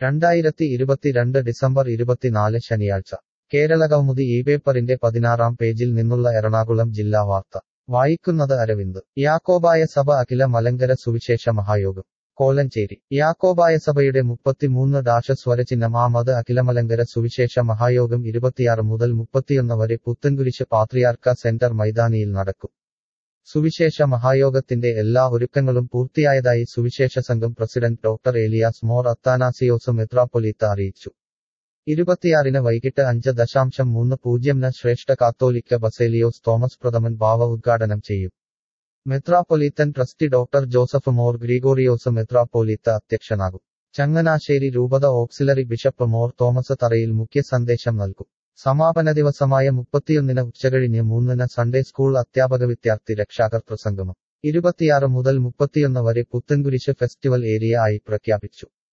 2022 December 24 ശനിയാഴ്ച കേരളകൗമുദി ഇപേപ്പറിന്റെ 16-ാം പേജിൽ നിന്നുള്ള എറണാകുളം ജില്ലാ വാർത്ത വായിക്കുന്നത് അരവിന്ദ് യാക്കോബായ സഭ അഖില മലങ്കര സുവിശേഷ മഹായോഗം കോലഞ്ചേരി യാക്കോബായ സഭയുടെ 33 സ്വരചിഹ്നം ആമത് അഖിലമലങ്കര സുവിശേഷ മഹായോഗം 26 മുതൽ 31 വരെ പുത്തൻകുരിശ് പാത്രിയാർക്ക സെന്റർ മൈതാനിയിൽ നടക്കും സുവിശേഷ മഹായോഗത്തിന്റെ എല്ലാ ഒരുക്കങ്ങളും പൂർത്തിയായതായി സുവിശേഷ സംഘം പ്രസിഡന്റ് ഡോക്ടർ ഏലിയാസ് മോർ അത്താനാസിയോസ് മെത്രാപ്പൊലീത്ത അറിയിച്ചു 26-ന് വൈകിട്ട് 5:30-ന് ശ്രേഷ്ഠ കാത്തോലിക്ക ബസേലിയോസ് തോമസ് പ്രഥമൻ ബാവ ഉദ്ഘാടനം ചെയ്യും metropolitan trustee doctor Joseph Mor Gregorios മെത്രാപ്പൊലീത്ത അധ്യക്ഷനാകും ചങ്ങനാശ്ശേരി രൂപത ഓക്സിലറി ബിഷപ്പ് മോർ തോമസ് തറയിൽ മുഖ്യ സന്ദേശം നൽകും സമാപന ദിവസമായ 31-ന് ഉച്ചകഴിഞ്ഞ് 3-ന് സൺഡേ സ്കൂൾ അധ്യാപക വിദ്യാർത്ഥി രക്ഷാകർതൃ സംഗമം 26 മുതൽ 31 വരെ പുത്തൻകുരിശ് ഫെസ്റ്റിവൽ ഏരിയ ആയി പ്രഖ്യാപിച്ചു